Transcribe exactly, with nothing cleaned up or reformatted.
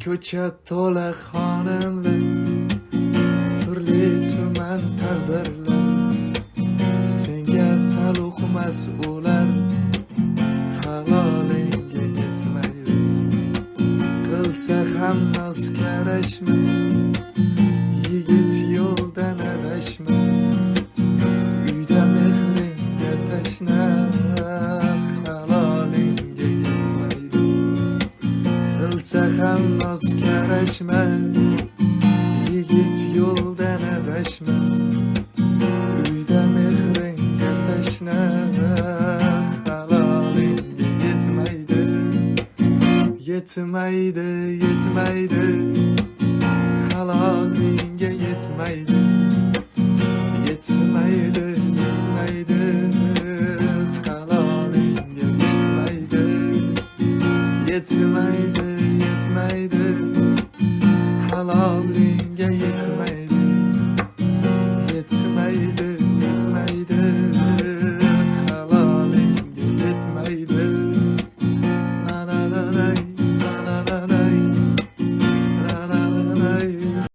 ko'cha to'la xonimlar, turli tuman taqdirlar. Senga taluqmas ular, halolingga yetmaydi. Qilsa ham noz karashma, yigit yo'ldan adashma. Uyda mehringga tashna, halolingga yetmaydi. Qilsa ham noz karashma, yigit yo'ldan adashma. Uyda mehringga tashna, halolingga yetmaydi. Yetmaydi, yetmaydi, halolingga yetmaydi. Yetmaydi, yetmaydi, halolingga yetmaydi. Yetmaydi, yetmaydi, halol